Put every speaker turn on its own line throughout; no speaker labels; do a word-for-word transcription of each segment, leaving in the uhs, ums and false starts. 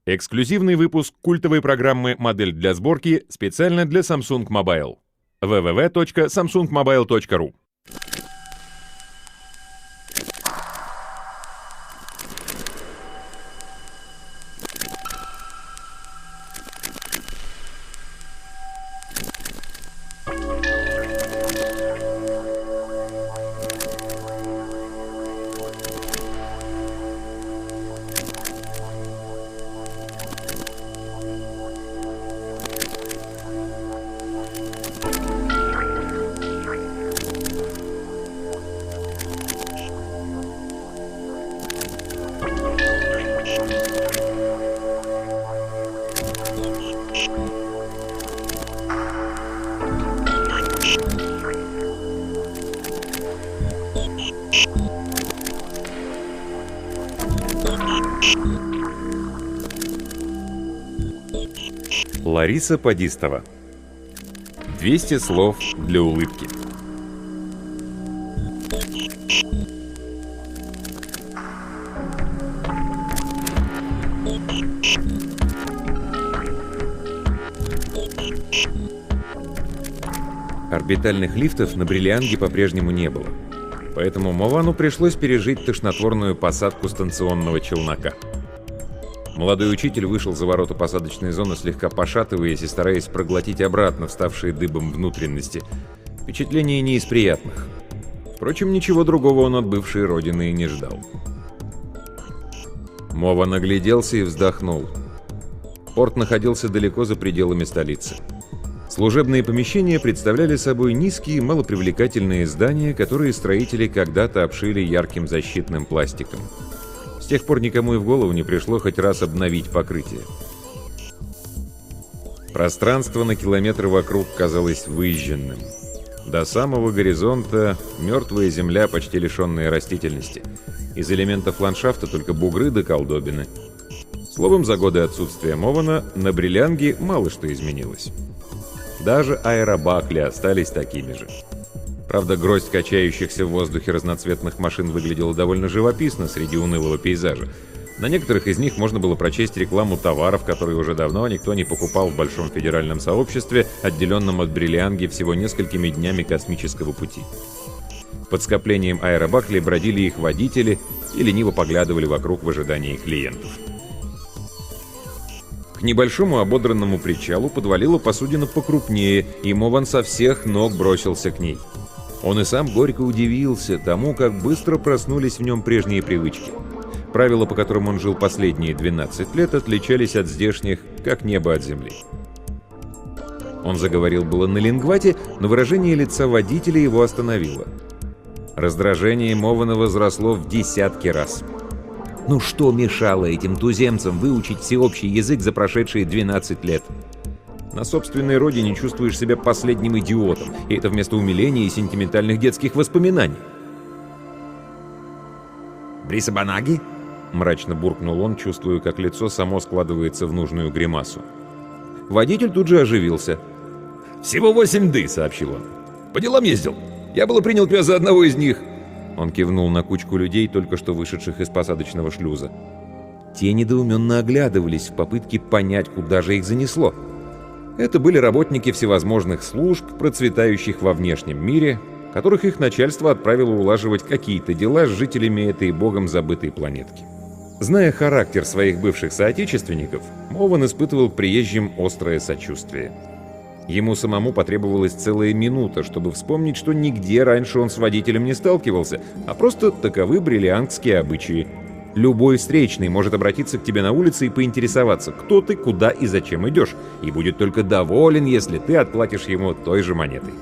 Эксклюзивный выпуск культовой программы «Модель для сборки» специально для Samsung Mobile. дабл ю дабл ю дабл ю точка самсунг мобайл точка ру. Лариса Подистова. двести слов для улыбки. Орбитальных лифтов на Бриллианге по-прежнему не было, поэтому Мовану пришлось пережить тошнотворную посадку станционного челнока. Молодой учитель вышел за ворота посадочной зоны, слегка пошатываясь и стараясь проглотить обратно вставшие дыбом внутренности. Впечатление не из приятных. Впрочем, ничего другого он от бывшей родины и не ждал. Мован огляделся и вздохнул. Порт находился далеко за пределами столицы. Служебные помещения представляли собой низкие, малопривлекательные здания, которые строители когда-то обшили ярким защитным пластиком. С тех пор никому и в голову не пришло хоть раз обновить покрытие. Пространство на километры вокруг казалось выжженным. До самого горизонта мертвая земля, почти лишенная растительности. Из элементов ландшафта только бугры да колдобины. Словом, за годы отсутствия Мована на Бриллианге мало что изменилось. Даже аэробакли остались такими же. Правда, гроздь качающихся в воздухе разноцветных машин выглядела довольно живописно среди унылого пейзажа. На некоторых из них можно было прочесть рекламу товаров, которые уже давно никто не покупал в большом федеральном сообществе, отделенном от Бриллианги всего несколькими днями космического пути. Под скоплением аэробаклей бродили их водители и лениво поглядывали вокруг в ожидании клиентов. К небольшому ободранному причалу подвалила посудина покрупнее, и Мован со всех ног бросился к ней. Он и сам горько удивился тому, как быстро проснулись в нем прежние привычки. Правила, по которым он жил последние двенадцать лет, отличались от здешних, как небо от земли. Он заговорил было на лингвате, но выражение лица водителя его остановило. Раздражение Мована возросло в десятки раз. Ну что мешало этим туземцам выучить всеобщий язык за прошедшие двенадцать лет? На собственной родине чувствуешь себя последним идиотом, и это вместо умиления и сентиментальных детских воспоминаний. «Брисабанаги?» — мрачно буркнул он, чувствуя, как лицо само складывается в нужную гримасу. Водитель тут же оживился. «Всего восемь ды», — сообщил он. «По делам ездил. Я было принял тебя за одного из них». Он кивнул на кучку людей, только что вышедших из посадочного шлюза. Те недоуменно оглядывались в попытке понять, куда же их занесло. Это были работники всевозможных служб, процветающих во внешнем мире, которых их начальство отправило улаживать какие-то дела с жителями этой богом забытой планетки. Зная характер своих бывших соотечественников, Мован испытывал к приезжим острое сочувствие. Ему самому потребовалась целая минута, чтобы вспомнить, что нигде раньше он с водителем не сталкивался, а просто таковы бриллиангские обычаи. Любой встречный может обратиться к тебе на улице и поинтересоваться, кто ты, куда и зачем идешь, и будет только доволен, если ты отплатишь ему той же монетой.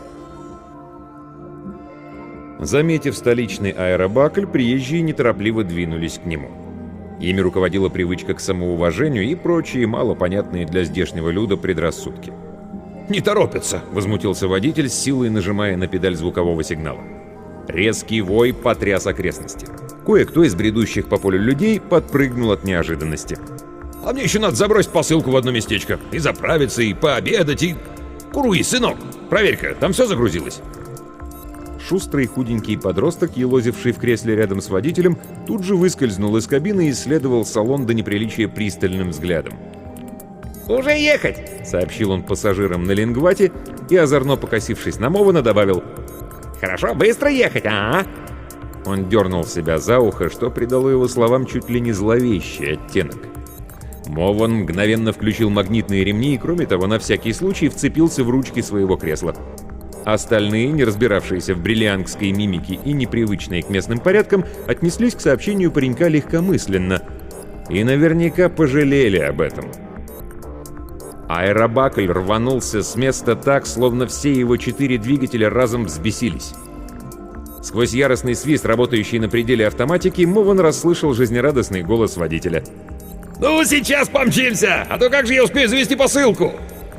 Заметив столичный аэробакль, приезжие неторопливо двинулись к нему. Ими руководила привычка к самоуважению и прочие малопонятные для здешнего люда предрассудки. «Не торопятся!» — возмутился водитель, с силой нажимая на педаль звукового сигнала. Резкий вой потряс окрестности. Кое-кто из бредущих по полю людей подпрыгнул от неожиданности. «А мне еще надо забросить посылку в одно местечко. И заправиться, и пообедать, и... Куруи, сынок, проверь-ка, там все загрузилось?» Шустрый худенький подросток, елозивший в кресле рядом с водителем, тут же выскользнул из кабины и исследовал салон до неприличия пристальным взглядом.
«Уже ехать!»
— сообщил он пассажирам на лингвате и, озорно покосившись на Мована, добавил:
«Хорошо, быстро ехать, а?»
Он дернул себя за ухо, что придало его словам чуть ли не зловещий оттенок. Мован мгновенно включил магнитные ремни и, кроме того, на всякий случай вцепился в ручки своего кресла. Остальные, не разбиравшиеся в бриллиангской мимике и непривычные к местным порядкам, отнеслись к сообщению паренька легкомысленно и наверняка пожалели об этом. Аэробакль рванулся с места так, словно все его четыре двигателя разом взбесились. Сквозь яростный свист, работающий на пределе автоматики, Мован расслышал жизнерадостный голос водителя.
«Ну, сейчас помчимся! А то как же я успею завести посылку?»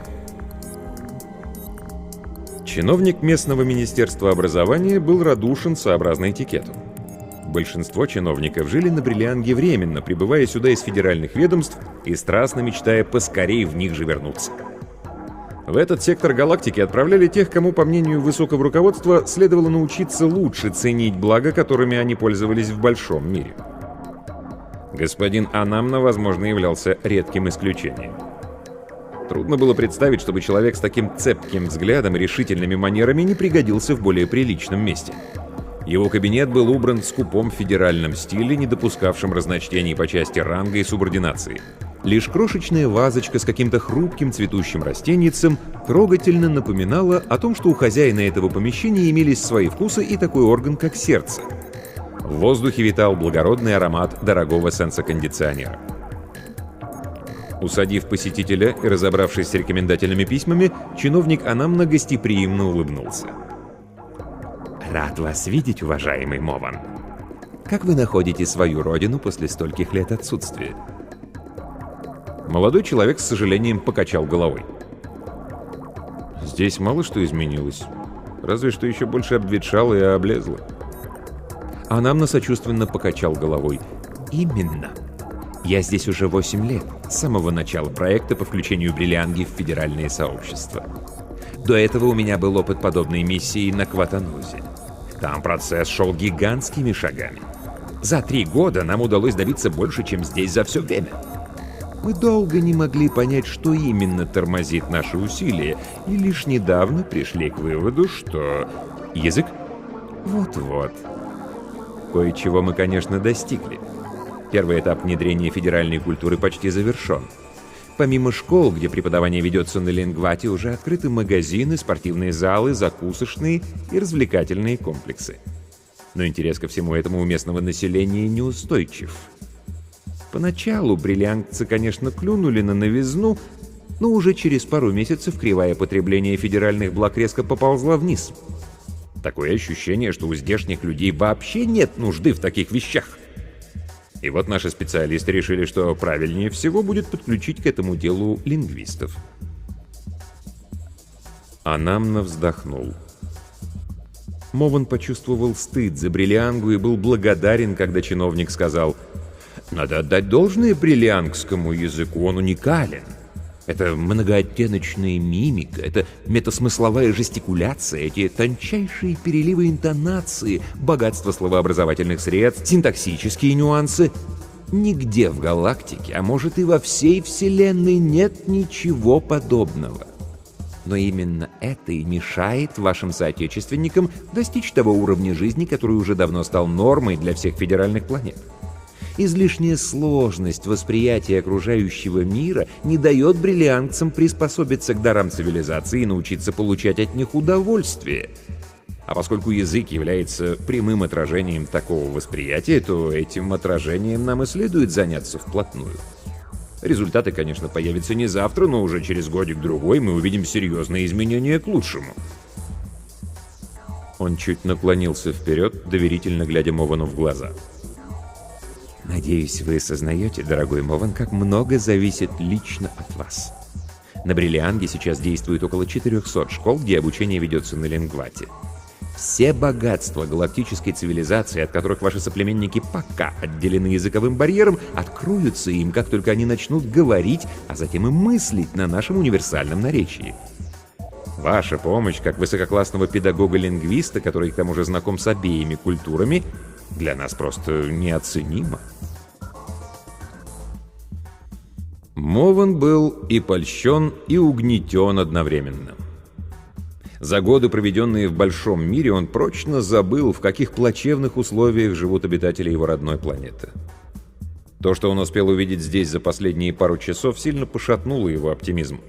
Чиновник местного министерства образования был радушен сообразно этикету. Большинство чиновников жили на Бриллианге временно, прибывая сюда из федеральных ведомств и страстно мечтая поскорее в них же вернуться. В этот сектор галактики отправляли тех, кому, по мнению высокого руководства, следовало научиться лучше ценить блага, которыми они пользовались в большом мире. Господин Анамна, возможно, являлся редким исключением. Трудно было представить, чтобы человек с таким цепким взглядом и решительными манерами не пригодился в более приличном месте. Его кабинет был убран в скупом федеральном стиле, не допускавшем разночтений по части ранга и субординации. Лишь крошечная вазочка с каким-то хрупким цветущим растенницем трогательно напоминала о том, что у хозяина этого помещения имелись свои вкусы и такой орган, как сердце. В воздухе витал благородный аромат дорогого сенсокондиционера. Усадив посетителя и разобравшись с рекомендательными письмами, чиновник Анамна гостеприимно улыбнулся.
«Рад вас видеть, уважаемый Мован. Как вы находите свою родину после стольких лет отсутствия?»
Молодой человек с сожалением покачал головой. «Здесь мало что изменилось. Разве что еще больше обветшало и облезло».
Анамна сочувственно покачал головой. «Именно. Я здесь уже восемь лет, с самого начала проекта по включению Бриллианги в федеральные сообщества. До этого у меня был опыт подобной миссии на Кватанузе. Там процесс шел гигантскими шагами. За три года нам удалось добиться больше, чем здесь за все время. Мы долго не могли понять, что именно тормозит наши усилия, и лишь недавно пришли к выводу, что... Язык? Вот-вот. Кое-чего мы, конечно, достигли. Первый этап внедрения федеральной культуры почти завершен. Помимо школ, где преподавание ведется на лингвате, уже открыты магазины, спортивные залы, закусочные и развлекательные комплексы. Но интерес ко всему этому у местного населения неустойчив. Поначалу бриллиангцы, конечно, клюнули на новизну, но уже через пару месяцев кривая потребления федеральных благ резко поползла вниз. Такое ощущение, что у здешних людей вообще нет нужды в таких вещах. И вот наши специалисты решили, что правильнее всего будет подключить к этому делу лингвистов. Анамна вздохнул. Мован почувствовал стыд за Бриллиангу и был благодарен, когда чиновник сказал: «Надо отдать должное бриллиангскому языку, он уникален. Это многооттеночная мимика, это метасмысловая жестикуляция, эти тончайшие переливы интонации, богатство словообразовательных средств, синтаксические нюансы. Нигде в галактике, а может и во всей Вселенной, нет ничего подобного. Но именно это и мешает вашим соотечественникам достичь того уровня жизни, который уже давно стал нормой для всех федеральных планет. Излишняя сложность восприятия окружающего мира не дает бриллиангцам приспособиться к дарам цивилизации и научиться получать от них удовольствие. А поскольку язык является прямым отражением такого восприятия, то этим отражением нам и следует заняться вплотную. Результаты, конечно, появятся не завтра, но уже через годик-другой мы увидим серьезные изменения к лучшему». Он чуть наклонился вперед, доверительно глядя Мовану в глаза. «Надеюсь, вы сознаете, дорогой Мован, как много зависит лично от вас. На Бриллианге сейчас действует около четырехсот школ, где обучение ведется на лингвате. Все богатства галактической цивилизации, от которых ваши соплеменники пока отделены языковым барьером, откроются им, как только они начнут говорить, а затем и мыслить на нашем универсальном наречии. Ваша помощь, как высококлассного педагога-лингвиста, который к тому же знаком с обеими культурами, для нас просто неоценима. Мован был и польщен, и угнетен одновременно. За годы, проведенные в большом мире, он прочно забыл, в каких плачевных условиях живут обитатели его родной планеты. То, что он успел увидеть здесь за последние пару часов, сильно пошатнуло его оптимизм.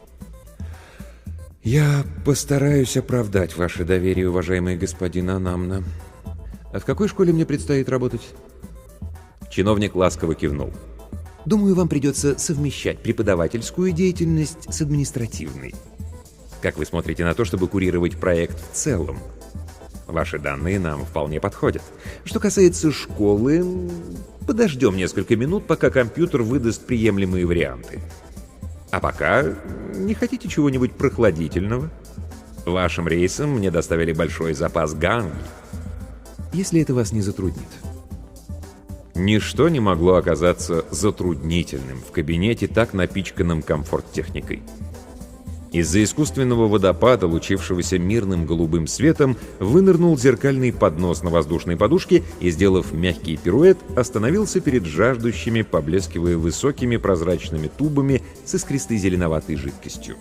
«Я постараюсь оправдать ваше доверие, уважаемый господин Анамна. А в какой школе мне предстоит работать?» Чиновник ласково кивнул. «Думаю, вам придется совмещать преподавательскую деятельность с административной. Как вы смотрите на то, чтобы курировать проект в целом? Ваши данные нам вполне подходят. Что касается школы, подождем несколько минут, пока компьютер выдаст приемлемые варианты. А пока не хотите чего-нибудь прохладительного? Вашим рейсом мне доставили большой запас ганги. Если это вас не затруднит». Ничто не могло оказаться затруднительным в кабинете, так напичканном комфорт-техникой. Из-за искусственного водопада, лучившегося мирным голубым светом, вынырнул зеркальный поднос на воздушной подушке и, сделав мягкий пируэт, остановился перед жаждущими, поблескивая высокими прозрачными тубами с искристой зеленоватой жидкостью.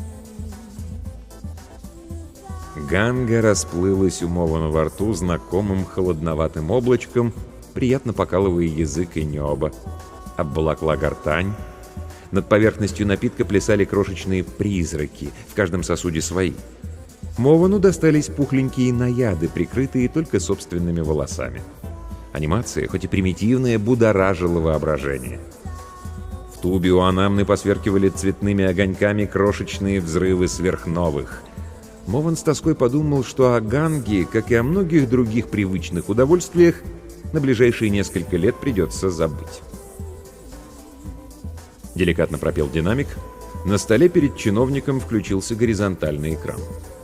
Ганга расплылась у Мована во рту знакомым холодноватым облачком, приятно покалывая язык и небо. Обволокла гортань. Над поверхностью напитка плясали крошечные призраки, в каждом сосуде свои. Мовану достались пухленькие наяды, прикрытые только собственными волосами. Анимация, хоть и примитивная, будоражила воображение. В тубе у Анамны посверкивали цветными огоньками крошечные взрывы сверхновых. Мован с тоской подумал, что о ганге, как и о многих других привычных удовольствиях, на ближайшие несколько лет придется забыть. Деликатно пропел динамик. На столе перед чиновником включился горизонтальный экран.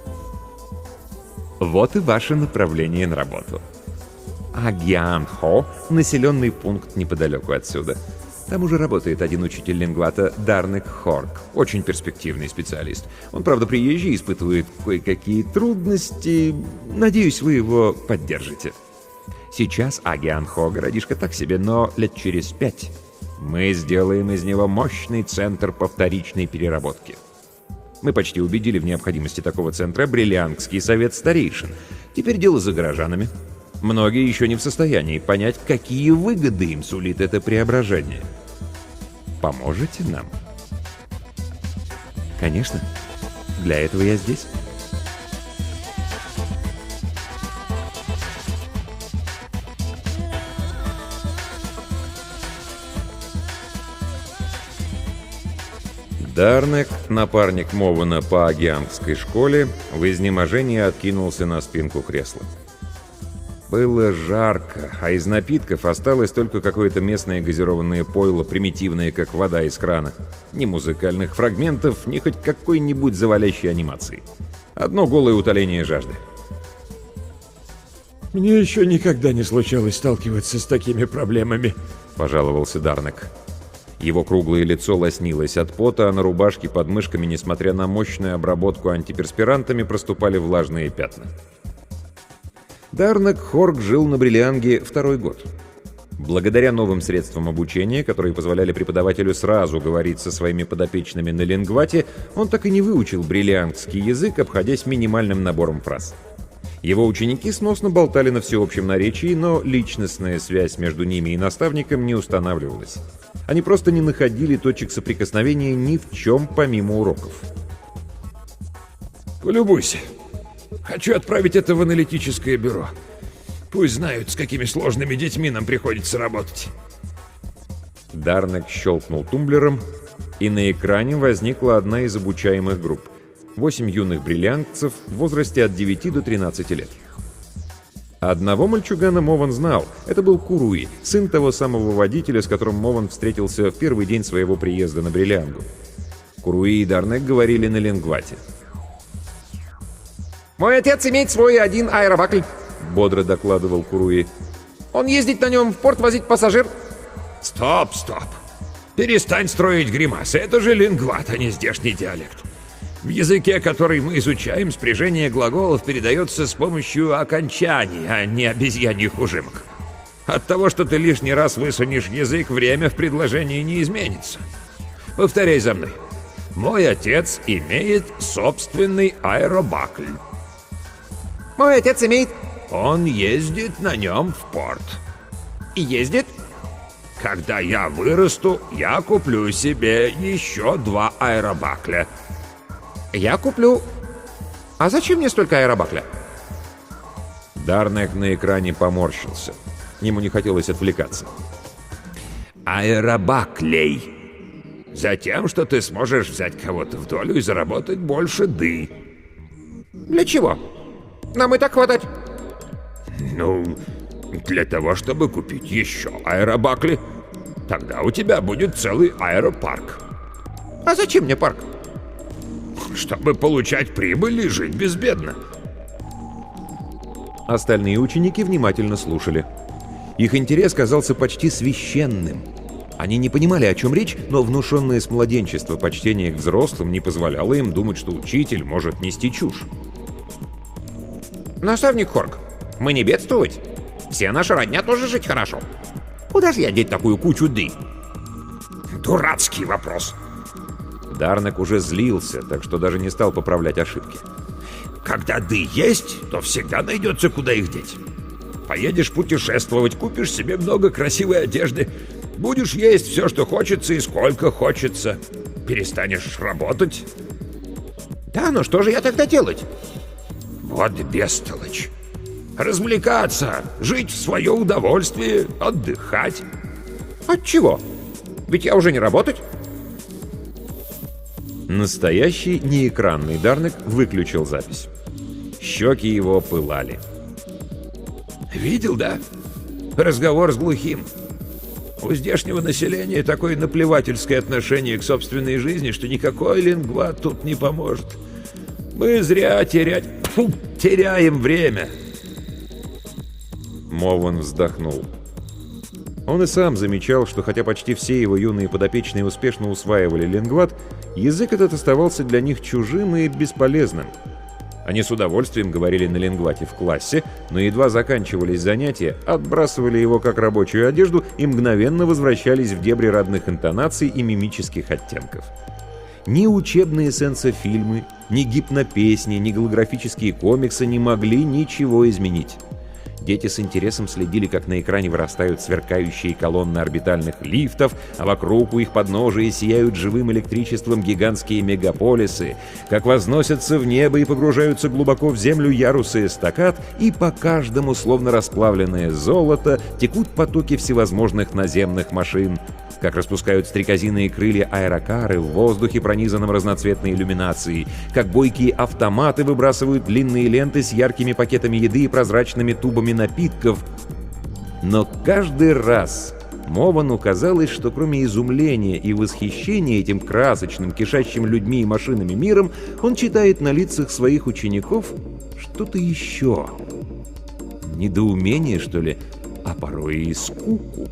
Вот и ваше направление на работу. Агьян-Хо — населенный пункт неподалеку отсюда. Там уже работает один учитель лингвата Дарнек Хорк, очень перспективный специалист. Он, правда, приезжий, испытывает кое-какие трудности. Надеюсь, вы его поддержите. Сейчас Агьян-Хо городишко так себе, но лет через пять мы сделаем из него мощный центр по вторичной переработке. Мы почти убедили в необходимости такого центра Бриллиангский совет старейшин. Теперь дело за горожанами. Многие еще не в состоянии понять, какие выгоды им сулит это преображение. Поможете нам? Конечно. Для этого я здесь. Дарнек, напарник Мована по агиангской школе, в изнеможении откинулся на спинку кресла. Было жарко, а из напитков осталось только какое-то местное газированное пойло, примитивное, как вода из крана. Ни музыкальных фрагментов, ни хоть какой-нибудь завалящей анимации. Одно голое утоление жажды.
«Мне еще никогда не случалось сталкиваться с такими проблемами»,
— пожаловался Дарнек. Его круглое лицо лоснилось от пота, а на рубашке под мышками, несмотря на мощную обработку антиперспирантами, проступали влажные пятна. Дарнек Хорк жил на Бриллианге второй год. Благодаря новым средствам обучения, которые позволяли преподавателю сразу говорить со своими подопечными на лингвате, он так и не выучил бриллиангский язык, обходясь минимальным набором фраз. Его ученики сносно болтали на всеобщем наречии, но личностная связь между ними и наставником не устанавливалась. Они просто не находили точек соприкосновения ни в чем помимо уроков.
«Полюбуйся. Хочу отправить это в аналитическое бюро. Пусть знают, с какими сложными детьми нам приходится работать».
Дарнек щелкнул тумблером, и на экране возникла одна из обучаемых групп. Восемь юных бриллиангцев в возрасте от девяти до тринадцати лет. Одного мальчугана Мован знал. Это был Куруи, сын того самого водителя, с которым Мован встретился в первый день своего приезда на Бриллиангу. Куруи и Дарнек говорили на лингвате.
«Мой отец имеет свой один аэробакль»,
— бодро докладывал Куруи.
«Он ездит на нем в порт возить пассажир».
«Стоп, стоп! Перестань строить гримасы, это же лингват, а не здешний диалект. В языке, который мы изучаем, спряжение глаголов передается с помощью окончаний, а не обезьяньих ужимок. От того, что ты лишний раз высунешь язык, время в предложении не изменится. Повторяй за мной. Мой отец имеет собственный аэробакль.
Мой отец имеет...
Он ездит на нем в порт.
И ездит?
Когда я вырасту, я куплю себе еще два аэробакля.
Я куплю... А зачем мне столько аэробакля?
Дарнек на экране поморщился. Ему не хотелось отвлекаться.
Аэробаклей. Затем, что ты сможешь взять кого-то в долю и заработать больше ды.
Для чего? Нам и так хватать.
Ну, для того, чтобы купить еще аэробакли. Тогда у тебя будет целый аэропарк.
А зачем мне парк?
Чтобы получать прибыль и жить безбедно.
Остальные ученики внимательно слушали. Их интерес казался почти священным. Они не понимали, о чем речь, но внушенное с младенчества почтение к взрослым не позволяло им думать, что учитель может нести чушь.
Наставник Хорк, мы не бедствовать. Все наша родня тоже жить хорошо. Куда же я деть такую кучу ды?
Дурацкий вопрос.
Дарнек уже злился, так что даже не стал поправлять ошибки.
Когда ды есть, то всегда найдется, куда их деть. Поедешь путешествовать, купишь себе много красивой одежды, будешь есть все, что хочется и сколько хочется. Перестанешь работать.
Да, но что же я тогда делать?
Вот бестолочь. Развлекаться, жить в свое удовольствие, отдыхать.
От чего? Ведь я уже не работать.
Настоящий неэкранный Дарнек выключил запись. Щеки его пылали.
Видел, да? Разговор с глухим. У здешнего населения такое наплевательское отношение к собственной жизни, что никакой лингват тут не поможет. Мы зря терять... Фу, теряем время.
Мован вздохнул. Он и сам замечал, что хотя почти все его юные подопечные успешно усваивали лингват, язык этот оставался для них чужим и бесполезным. Они с удовольствием говорили на лингвате в классе, но едва заканчивались занятия, отбрасывали его как рабочую одежду и мгновенно возвращались в дебри родных интонаций и мимических оттенков. Ни учебные сенсофильмы, ни гипнопесни, ни голографические комиксы не могли ничего изменить. Дети с интересом следили, как на экране вырастают сверкающие колонны орбитальных лифтов, а вокруг у их подножия сияют живым электричеством гигантские мегаполисы, как возносятся в небо и погружаются глубоко в землю ярусы эстакад, и по каждому, словно расплавленное золото, текут потоки всевозможных наземных машин, как распускают стрекозиные крылья аэрокары в воздухе, пронизанном разноцветной иллюминацией, как бойкие автоматы выбрасывают длинные ленты с яркими пакетами еды и прозрачными тубами напитков. Но каждый раз Мовану казалось, что кроме изумления и восхищения этим красочным, кишащим людьми и машинами миром, он читает на лицах своих учеников что-то еще. Недоумение, что ли, а порой и скуку.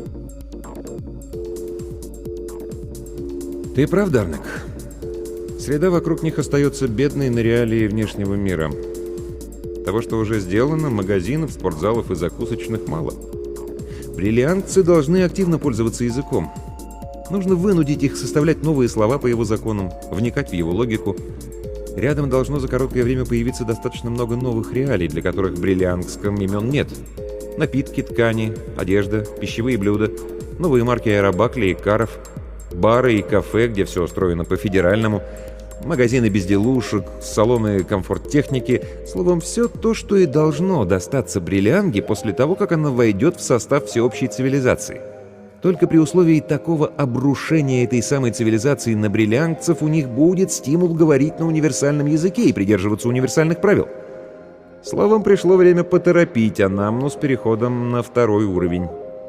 Ты прав, Дарнек. Среда вокруг них остается бедной на реалии внешнего мира. Того, что уже сделано, магазинов, спортзалов и закусочных мало. Бриллиантцы должны активно пользоваться языком. Нужно вынудить их составлять новые слова по его законам, вникать в его логику. Рядом должно за короткое время появиться достаточно много новых реалий, для которых в бриллиантском имен нет. Напитки, ткани, одежда, пищевые блюда, новые марки аэробаклей и каров, бары и кафе, где все устроено по-федеральному, магазины безделушек, салоны комфорт-техники, словом, все то, что и должно достаться Бриллианге после того, как она войдет в состав всеобщей цивилизации. Только при условии такого обрушения этой самой цивилизации на бриллиангцев у них будет стимул говорить на универсальном языке и придерживаться универсальных правил. Словом, пришло время поторопить Анамну с переходом на второй уровень.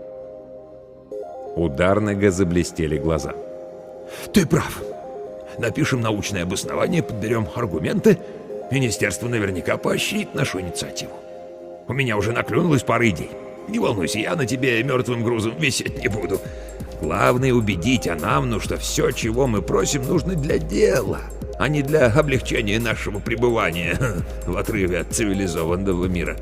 У Дарнега заблестели глаза.
Ты прав. Напишем научное обоснование, подберем аргументы. Министерство наверняка поощрит нашу инициативу. У меня уже наклюнулась пара идей. Не волнуйся, я на тебе мертвым грузом висеть не буду. Главное убедить Анамну, что все, чего мы просим, нужно для дела, а не для облегчения нашего пребывания в отрыве от цивилизованного мира.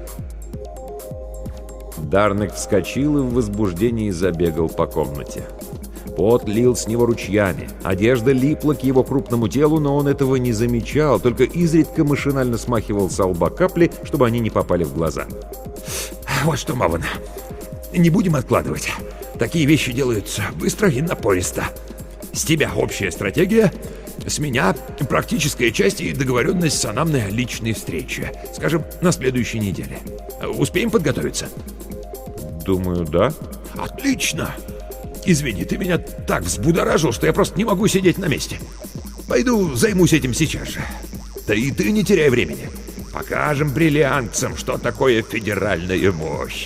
Дарнек вскочил и в возбуждении забегал по комнате. Пот лил с него ручьями, одежда липла к его крупному телу, но он этого не замечал, только изредка машинально смахивал со лба капли, чтобы они не попали в глаза.
Вот что, Мован, не будем откладывать. Такие вещи делаются быстро и напористо. С тебя общая стратегия, с меня практическая часть и договоренность с Анамной о личной встрече. Скажем, на следующей неделе. Успеем подготовиться?
Думаю, да.
Отлично! Извини, ты меня так взбудоражил, что я просто не могу сидеть на месте. Пойду займусь этим сейчас же. Да и ты не теряй времени. Покажем бриллиантцам, что такое федеральная мощь.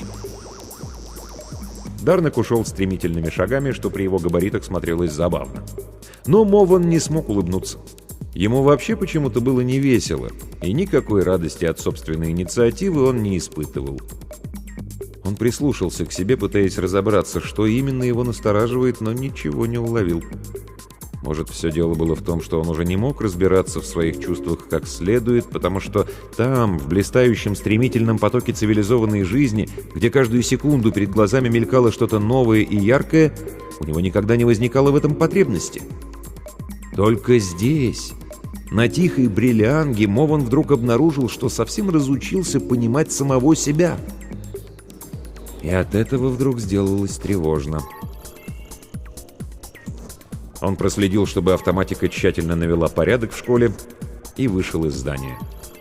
Дарнек ушел стремительными шагами, что при его габаритах смотрелось забавно. Но Мован не смог улыбнуться. Ему вообще почему-то было невесело, и никакой радости от собственной инициативы он не испытывал. Он прислушался к себе, пытаясь разобраться, что именно его настораживает, но ничего не уловил. Может, все дело было в том, что он уже не мог разбираться в своих чувствах как следует, потому что там, в блистающем стремительном потоке цивилизованной жизни, где каждую секунду перед глазами мелькало что-то новое и яркое, у него никогда не возникало в этом потребности. Только здесь, на тихой Бриллианге, Мован вдруг обнаружил, что совсем разучился понимать самого себя. И от этого вдруг сделалось тревожно. Он проследил, чтобы автоматика тщательно навела порядок в школе, и вышел из здания.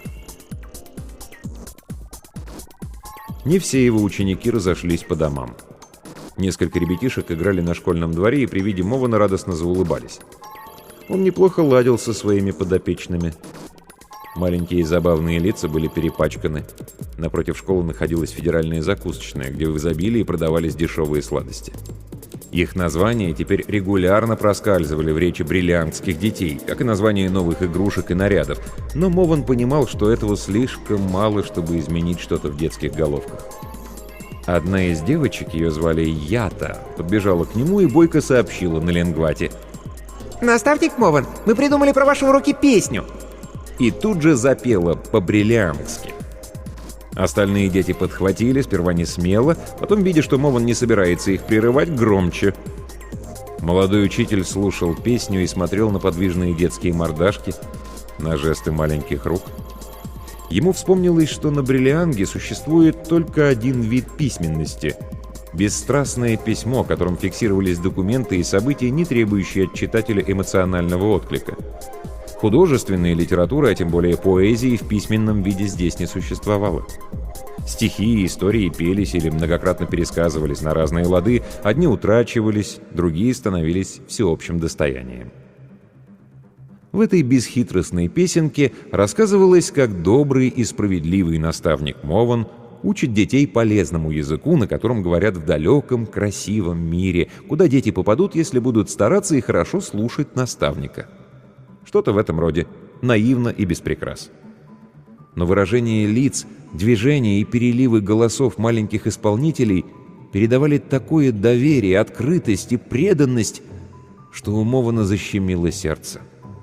Не все его ученики разошлись по домам. Несколько ребятишек играли на школьном дворе и при виде Мована радостно заулыбались. Он неплохо ладил со своими подопечными. Маленькие забавные лица были перепачканы. Напротив школы находилась федеральная закусочная, где в изобилии продавались дешевые сладости. Их названия теперь регулярно проскальзывали в речи бриллиантских детей, как и названия новых игрушек и нарядов, но Мован понимал, что этого слишком мало, чтобы изменить что-то в детских головках. Одна из девочек, ее звали Ята, подбежала к нему и бойко сообщила на ленгвате:
«Наставник Мован, мы придумали про ваши уроки песню!»
И тут же запела по-бриллиантски. Остальные дети подхватили, сперва не смело, потом, видя, что Мован не собирается их прерывать, громче. Молодой учитель слушал песню и смотрел на подвижные детские мордашки, на жесты маленьких рук. Ему вспомнилось, что на Бриллианге существует только один вид письменности — бесстрастное письмо, которым фиксировались документы и события, не требующие от читателя эмоционального отклика. Художественной литературы, а тем более поэзии, в письменном виде здесь не существовало. Стихи и истории пелись или многократно пересказывались на разные лады, одни утрачивались, другие становились всеобщим достоянием. В этой бесхитростной песенке рассказывалось, как добрый и справедливый наставник Мован учит детей полезному языку, на котором говорят в далеком, красивом мире, куда дети попадут, если будут стараться и хорошо слушать наставника. Что-то в этом роде, наивно и без прикрас. Но выражение лиц, движения и переливы голосов маленьких исполнителей передавали такое доверие, открытость и преданность, что у Мована защемило сердце.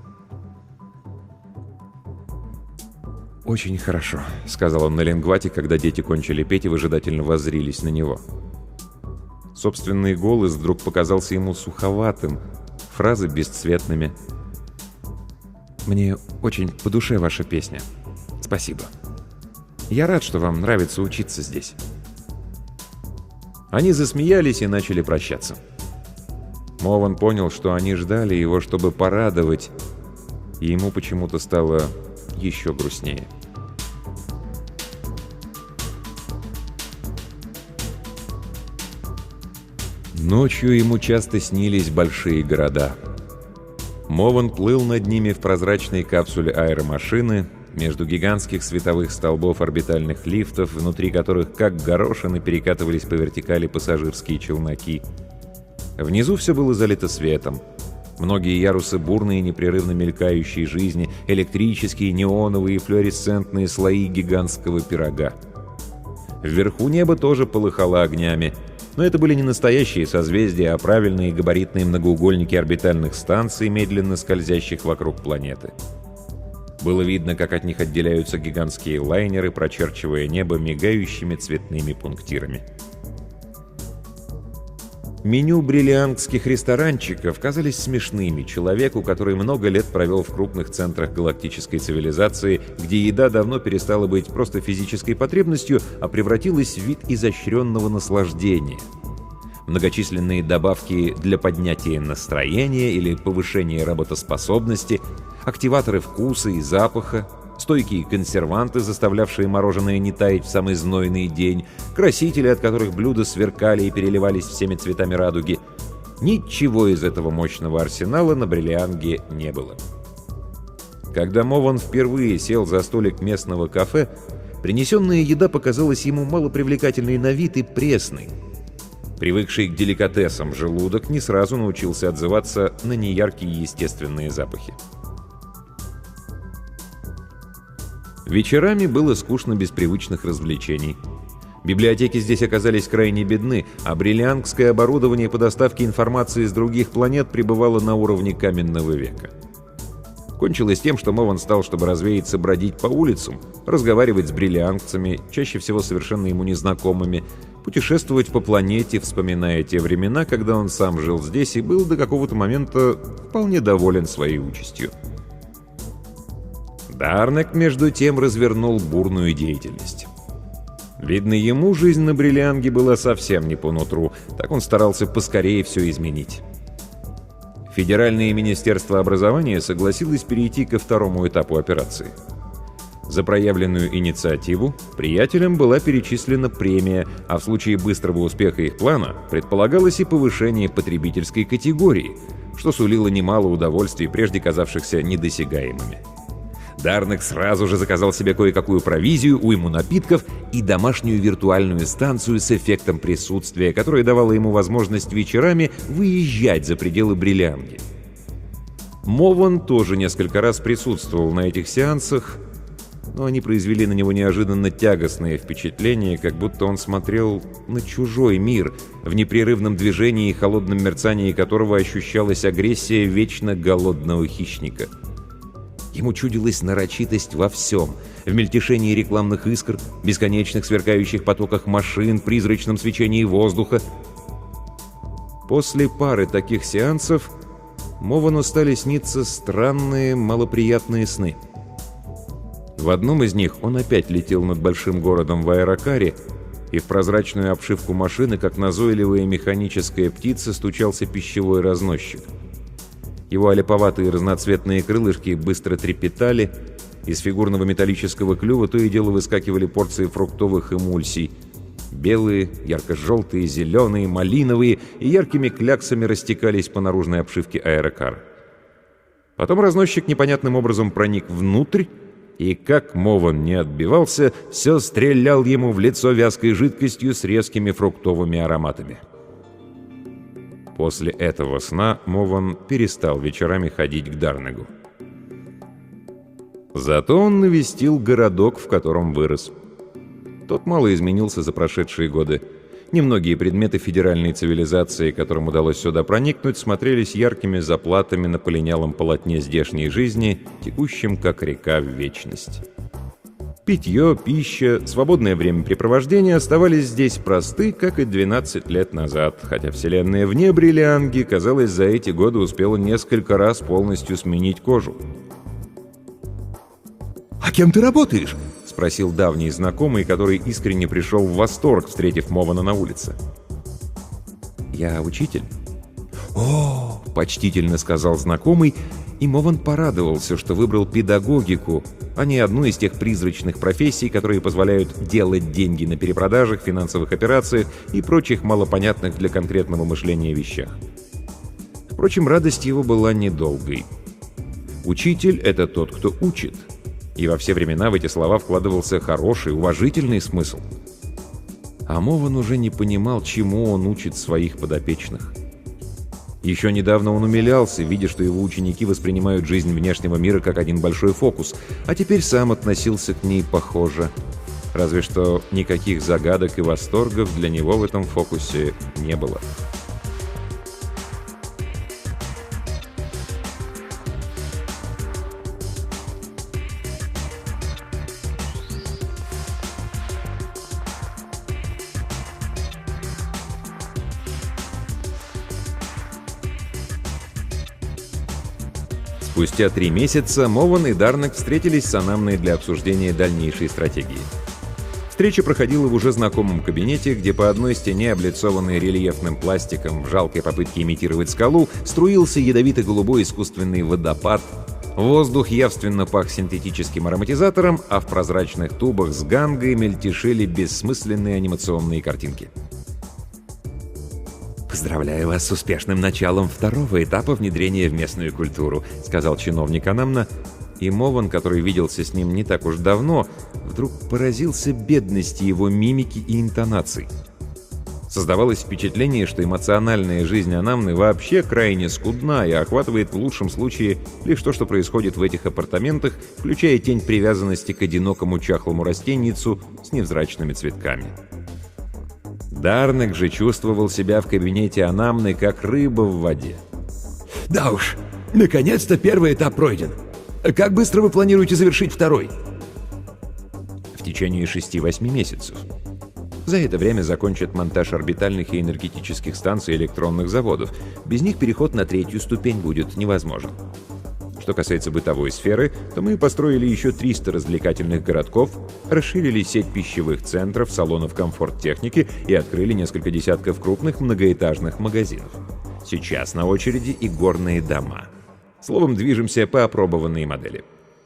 «Очень хорошо», — сказал он на ленгвате, когда дети кончили петь и выжидательно воззрились на него. Собственный голос вдруг показался ему суховатым, фразы бесцветными. «Мне очень по душе ваша песня. Спасибо. Я рад, что вам нравится учиться здесь». Они засмеялись и начали прощаться. Мован понял, что они ждали его, чтобы порадовать, и ему почему-то стало еще грустнее. Ночью ему часто снились большие города. Мован плыл над ними в прозрачной капсуле аэромашины, между гигантских световых столбов орбитальных лифтов, внутри которых, как горошины, перекатывались по вертикали пассажирские челноки. Внизу все было залито светом. Многие ярусы бурной и непрерывно мелькающей жизни, электрические, неоновые и флуоресцентные слои гигантского пирога. Вверху небо тоже полыхало огнями,
Но это были не настоящие созвездия, а правильные габаритные многоугольники орбитальных станций, медленно скользящих вокруг планеты. Было видно, как от них отделяются гигантские лайнеры, прочерчивая небо мигающими цветными пунктирами. Меню бриллиангских ресторанчиков казались смешными человеку, который много лет провел в крупных центрах галактической цивилизации, где еда давно перестала быть просто физической потребностью, а превратилась в вид изощренного наслаждения. Многочисленные добавки для поднятия настроения или повышения работоспособности, активаторы вкуса и запаха, стойкие консерванты, заставлявшие мороженое не таять в самый знойный день, красители, от которых блюда сверкали и переливались всеми цветами радуги. Ничего из этого мощного арсенала на Бриллианге не было. Когда Мован впервые сел за столик местного кафе, принесенная еда показалась ему малопривлекательной на вид и пресной. Привыкший к деликатесам желудок не сразу научился отзываться на неяркие естественные запахи. Вечерами было скучно без привычных развлечений. Библиотеки здесь оказались крайне бедны, а бриллиангское оборудование по доставке информации с других планет пребывало на уровне каменного века. Кончилось тем, что Мован стал, чтобы развеяться, бродить по улицам, разговаривать с бриллиангцами, чаще всего совершенно ему незнакомыми, путешествовать по планете, вспоминая те времена, когда он сам жил здесь и был до какого-то момента вполне доволен своей участью. Дарнек, между тем, развернул бурную деятельность. Видно, ему жизнь на Бриллианге была совсем не по нутру, так он старался поскорее все изменить. Федеральное министерство образования согласилось перейти ко второму этапу операции. За проявленную инициативу приятелям была перечислена премия, а в случае быстрого успеха их плана предполагалось и повышение потребительской категории, что сулило немало удовольствий, прежде казавшихся недосягаемыми. Дарнек сразу же заказал себе кое-какую провизию, уйму напитков и домашнюю виртуальную станцию с эффектом присутствия, которая давала ему возможность вечерами выезжать за пределы Бриллианги. Мован тоже несколько раз присутствовал на этих сеансах, но они произвели на него неожиданно тягостное впечатление, как будто он смотрел на чужой мир, в непрерывном движении и холодном мерцании которого ощущалась агрессия вечно голодного хищника. Ему чудилась нарочитость во всем — в мельтешении рекламных искр, бесконечных сверкающих потоках машин, призрачном свечении воздуха. После пары таких сеансов Мовану стали сниться странные, малоприятные сны. В одном из них он опять летел над большим городом в аэрокаре, и в прозрачную обшивку машины, как назойливая механическая птица, стучался пищевой разносчик. Его олиповатые разноцветные крылышки быстро трепетали, из фигурного металлического клюва то и дело выскакивали порции фруктовых эмульсий. Белые, ярко-желтые, зеленые, малиновые и яркими кляксами растекались по наружной обшивке аэрокара. Потом разносчик непонятным образом проник внутрь, и, как Мован не отбивался, все стрелял ему в лицо вязкой жидкостью с резкими фруктовыми ароматами. После этого сна Мован перестал вечерами ходить к Дарнегу. Зато он навестил городок, в котором вырос. Тот мало изменился за прошедшие годы. Немногие предметы федеральной цивилизации, которым удалось сюда проникнуть, смотрелись яркими заплатами на полинялом полотне здешней жизни, текущем как река в вечность. Питье, пища, свободное времяпрепровождение оставались здесь просты, как и двенадцать лет назад, хотя вселенная вне Бриллианги, казалось, за эти годы успела несколько раз полностью сменить кожу.
«А кем ты работаешь?»
— спросил давний знакомый, который искренне пришел в восторг, встретив Мована на улице. «Я учитель». «О!» — почтительно сказал знакомый, и Мован порадовался, что выбрал педагогику, а не одну из тех призрачных профессий, которые позволяют делать деньги на перепродажах, финансовых операциях и прочих малопонятных для конкретного мышления вещах. Впрочем, радость его была недолгой. Учитель — это тот, кто учит. И во все времена в эти слова вкладывался хороший, уважительный смысл. А Мован уже не понимал, чему он учит своих подопечных. Еще недавно он умилялся, видя, что его ученики воспринимают жизнь внешнего мира как один большой фокус, а теперь сам относился к ней похоже. Разве что никаких загадок и восторгов для него в этом фокусе не было. Спустя три месяца Мован и Дарнек встретились с Анамной для обсуждения дальнейшей стратегии. Встреча проходила в уже знакомом кабинете, где по одной стене, облицованной рельефным пластиком в жалкой попытке имитировать скалу, струился ядовито-голубой искусственный водопад. Воздух явственно пах синтетическим ароматизатором, а в прозрачных тубах с гангой мельтешили бессмысленные анимационные картинки. «Поздравляю вас с успешным началом второго этапа внедрения в местную культуру», — сказал чиновник Анамна, и Мован, который виделся с ним не так уж давно, вдруг поразился бедности его мимики и интонаций. Создавалось впечатление, что эмоциональная жизнь Анамны вообще крайне скудна и охватывает в лучшем случае лишь то, что происходит в этих апартаментах, включая тень привязанности к одинокому чахлому растенницу с невзрачными цветками. Дарнек же чувствовал себя в кабинете Анамны как рыба в воде.
«Да уж, наконец-то первый этап пройден. Как быстро вы планируете завершить второй?»
В течение шести-восьми месяцев. За это время закончат монтаж орбитальных и энергетических станций электронных заводов. Без них переход на третью ступень будет невозможен. Что касается бытовой сферы, то мы построили еще триста развлекательных городков, расширили сеть пищевых центров, салонов комфорт-техники и открыли несколько десятков крупных многоэтажных магазинов. Сейчас на очереди и горные дома. Словом, движемся по опробованной модели.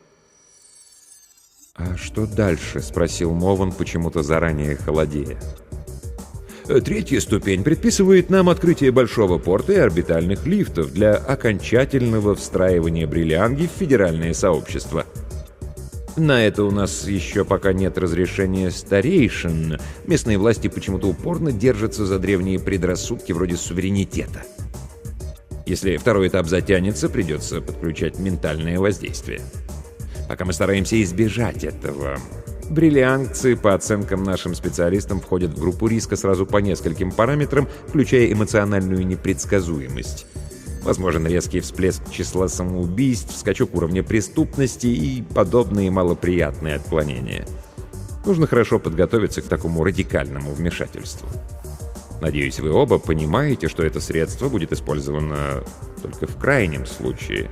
«А что дальше?» — спросил Мован, почему-то заранее холодея.
«Третья ступень предписывает нам открытие большого порта и орбитальных лифтов для окончательного встраивания бриллианги в федеральное сообщество».
На это у нас еще пока нет разрешения старейшин. Местные власти почему-то упорно держатся за древние предрассудки вроде суверенитета. Если второй этап затянется, придется подключать ментальное воздействие. Пока мы стараемся избежать этого. Бриллиангцы, по оценкам нашим специалистам, входят в группу риска сразу по нескольким параметрам, включая эмоциональную непредсказуемость. Возможен резкий всплеск числа самоубийств, скачок уровня преступности и подобные малоприятные отклонения. Нужно хорошо подготовиться к такому радикальному вмешательству. Надеюсь, вы оба понимаете, что это средство будет использовано только в крайнем случае.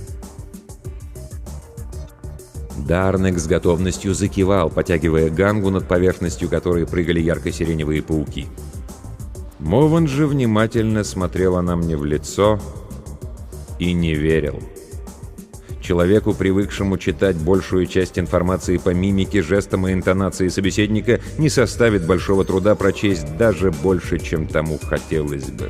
Дарнек с готовностью закивал, потягивая гангу, над поверхностью которой прыгали ярко-сиреневые пауки. Мован же внимательно смотрела на мне в лицо и не верил. Человеку, привыкшему читать большую часть информации по мимике, жестам и интонации собеседника, не составит большого труда прочесть даже больше, чем тому хотелось бы.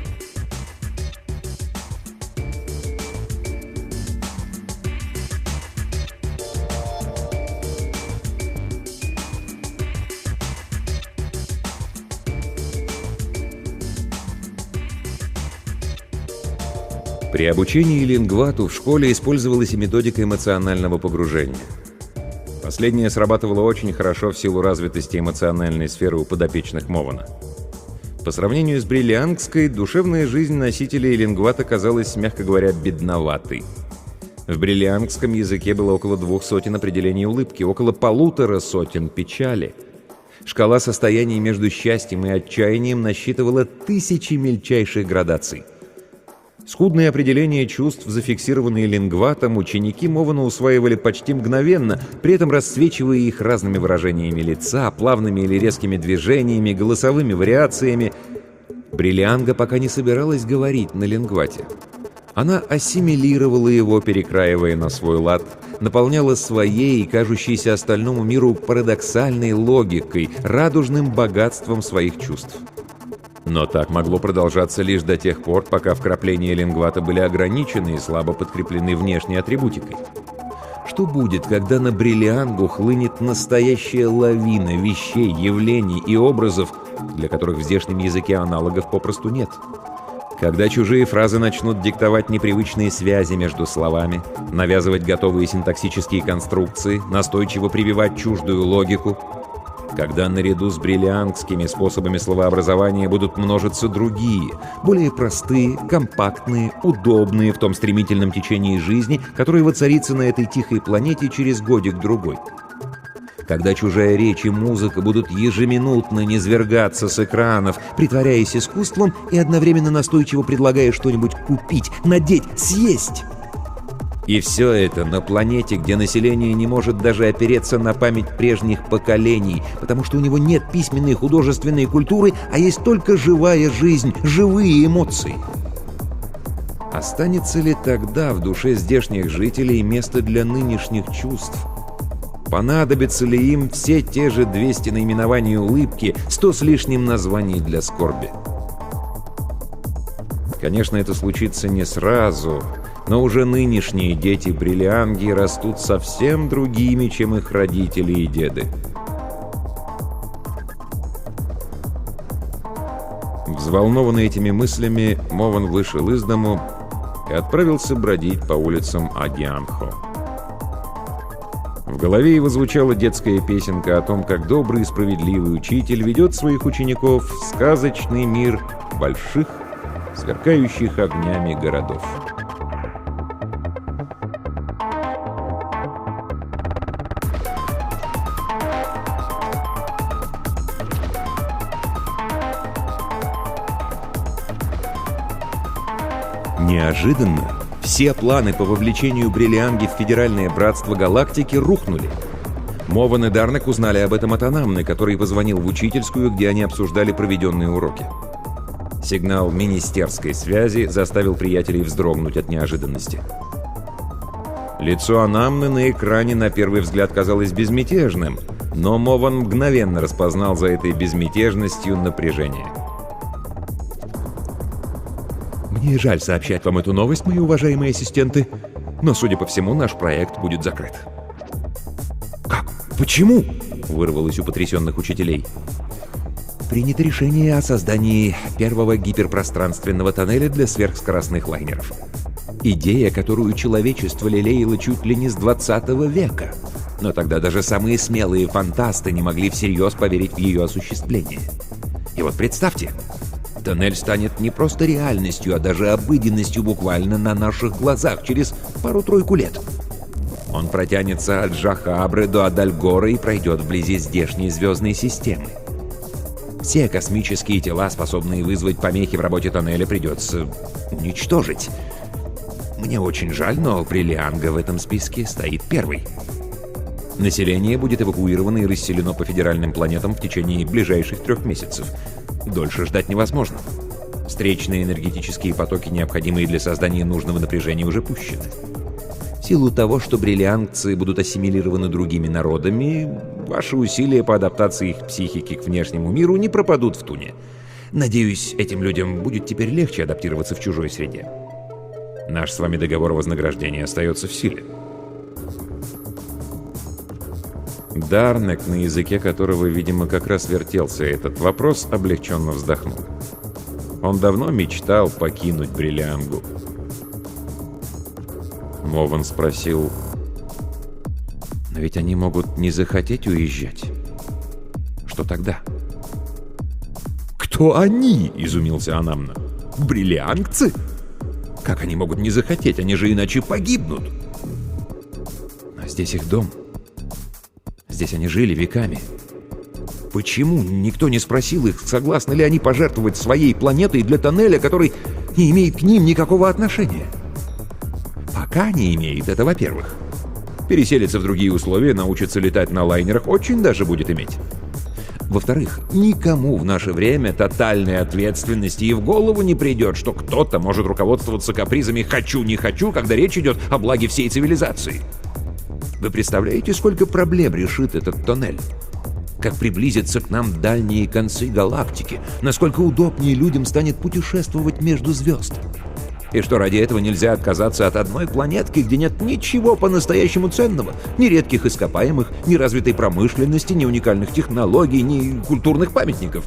При обучении лингвату в школе использовалась и методика эмоционального погружения. Последняя срабатывала очень хорошо в силу развитости эмоциональной сферы у подопечных Мована. По сравнению с бриллиангской, душевная жизнь носителей лингвата казалась, мягко говоря, бедноватой. В бриллиангском языке было около двух сотен определений улыбки, около полутора сотен печали. Шкала состояний между счастьем и отчаянием насчитывала тысячи мельчайших градаций. Скудные определения чувств, зафиксированные лингватом, ученики Мована усваивали почти мгновенно, при этом расцвечивая их разными выражениями лица, плавными или резкими движениями, голосовыми вариациями. Бриллианга пока не собиралась говорить на лингвате. Она ассимилировала его, перекраивая на свой лад, наполняла своей, кажущейся остальному миру парадоксальной логикой, радужным богатством своих чувств. Но так могло продолжаться лишь до тех пор, пока вкрапления лингвата были ограничены и слабо подкреплены внешней атрибутикой. Что будет, когда на бриллиангу хлынет настоящая лавина вещей, явлений и образов, для которых в здешнем языке аналогов попросту нет? Когда чужие фразы начнут диктовать непривычные связи между словами, навязывать готовые синтаксические конструкции, настойчиво прививать чуждую логику? Когда наряду с бриллиангскими способами словообразования будут множиться другие, более простые, компактные, удобные в том стремительном течении жизни, которое воцарится на этой тихой планете через годик-другой. Когда чужая речь и музыка будут ежеминутно низвергаться с экранов, притворяясь искусством и одновременно настойчиво предлагая что-нибудь купить, надеть, съесть. И все это на планете, где население не может даже опереться на память прежних поколений, потому что у него нет письменной художественной культуры, а есть только живая жизнь, живые эмоции. Останется ли тогда в душе здешних жителей место для нынешних чувств? Понадобятся ли им все те же двести наименований улыбки, сто с лишним названий для скорби? Конечно, это случится не сразу, но уже нынешние дети-бриллианги растут совсем другими, чем их родители и деды. Взволнованный этими мыслями, Мован вышел из дому и отправился бродить по улицам Агианхо. В голове его звучала детская песенка о том, как добрый и справедливый учитель ведет своих учеников в сказочный мир больших, сверкающих огнями городов. Неожиданно все планы по вовлечению бриллианги в Федеральное Братство Галактики рухнули. Мован и Дарнек узнали об этом от Анамны, который позвонил в учительскую, где они обсуждали проведенные уроки. Сигнал министерской связи заставил приятелей вздрогнуть от неожиданности. Лицо Анамны на экране на первый взгляд казалось безмятежным, но Мован мгновенно распознал за этой безмятежностью напряжение. «Мне жаль сообщать вам эту новость, мои уважаемые ассистенты, но, судя по всему, наш проект будет закрыт». «Как? Почему?» — вырвалось у потрясенных учителей. «Принято решение о создании первого гиперпространственного тоннеля для сверхскоростных лайнеров. Идея, которую человечество лелеяло чуть ли не с двадцатого века. Но тогда даже самые смелые фантасты не могли всерьез поверить в ее осуществление. И вот представьте, тоннель станет не просто реальностью, а даже обыденностью буквально на наших глазах через пару-тройку лет. Он протянется от Жахабры до Адальгора и пройдет вблизи здешней звездной системы. Все космические тела, способные вызвать помехи в работе тоннеля, придется уничтожить. Мне очень жаль, но Бриллианга в этом списке стоит первой. Население будет эвакуировано и расселено по федеральным планетам в течение ближайших трех месяцев. Дольше ждать невозможно. Встречные энергетические потоки, необходимые для создания нужного напряжения, уже пущены. В силу того, что бриллиангцы будут ассимилированы другими народами, ваши усилия по адаптации их психики к внешнему миру не пропадут в туне. Надеюсь, этим людям будет теперь легче адаптироваться в чужой среде. Наш с вами договор о вознаграждении остается в силе. Дарнек, на языке которого, видимо, как раз вертелся этот вопрос, облегченно вздохнул. Он давно мечтал покинуть Бриллиангу. Мован спросил: «Но ведь они могут не захотеть уезжать. Что тогда?» «Кто они?» — изумился Анамна. «Бриллиангцы? Как они могут не захотеть? Они же иначе погибнут!» «Но здесь их дом. Здесь они жили веками. Почему никто не спросил их, согласны ли они пожертвовать своей планетой для тоннеля, который не имеет к ним никакого отношения? Пока не имеет, это во-первых. Переселиться в другие условия, научиться летать на лайнерах очень даже будет иметь. Во-вторых, никому в наше время тотальной ответственности и в голову не придет, что кто-то может руководствоваться капризами «хочу, не хочу», когда речь идет о благе всей цивилизации. Вы представляете, сколько проблем решит этот тоннель? Как приблизятся к нам дальние концы галактики? Насколько удобнее людям станет путешествовать между звезд? И что ради этого нельзя отказаться от одной планетки, где нет ничего по-настоящему ценного? Ни редких ископаемых, ни развитой промышленности, ни уникальных технологий, ни культурных памятников.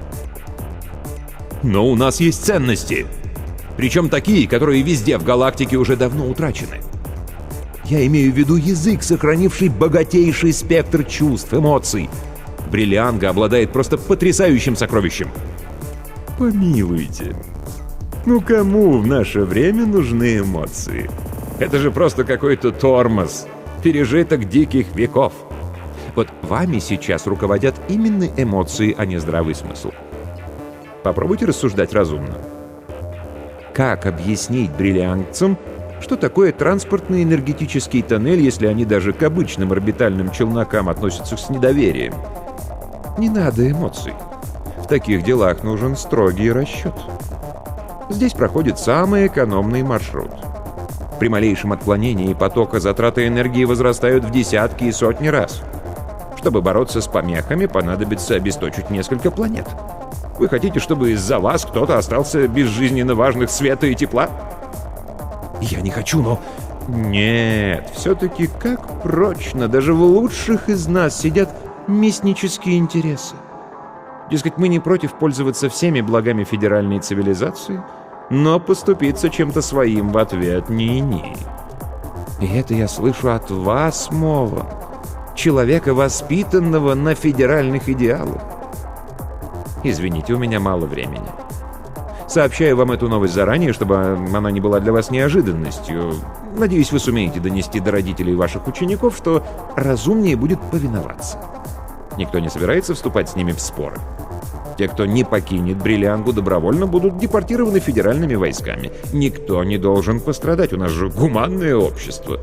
Но у нас есть ценности. Причем такие, которые везде в галактике уже давно утрачены. Я имею в виду язык, сохранивший богатейший спектр чувств, эмоций. Бриллианга обладает просто потрясающим сокровищем.
Помилуйте. Ну кому в наше время нужны эмоции? Это же просто какой-то тормоз, пережиток диких веков.
Вот вами сейчас руководят именно эмоции, а не здравый смысл. Попробуйте рассуждать разумно. Как объяснить бриллиангцам, что такое транспортный энергетический тоннель, если они даже к обычным орбитальным челнокам относятся с недоверием? Не надо эмоций. В таких делах нужен строгий расчет. Здесь проходит самый экономный маршрут. При малейшем отклонении потока затраты энергии возрастают в десятки и сотни раз. Чтобы бороться с помехами, понадобится обесточить несколько планет. Вы хотите, чтобы из-за вас кто-то остался без жизненно важных света и тепла? Я не хочу, но... Нет, все-таки как прочно, даже в лучших из нас сидят местнические интересы. Дескать, мы не против пользоваться всеми благами федеральной цивилизации, но поступиться чем-то своим в ответ ни-ни. И это я слышу от вас, Мова, человека, воспитанного на федеральных идеалах. Извините, у меня мало времени. Сообщаю вам эту новость заранее, чтобы она не была для вас неожиданностью. Надеюсь, вы сумеете донести до родителей ваших учеников, что разумнее будет повиноваться. Никто не собирается вступать с ними в споры. Те, кто не покинет Бриллиангу, добровольно будут депортированы федеральными войсками. Никто не должен пострадать, у нас же гуманное общество.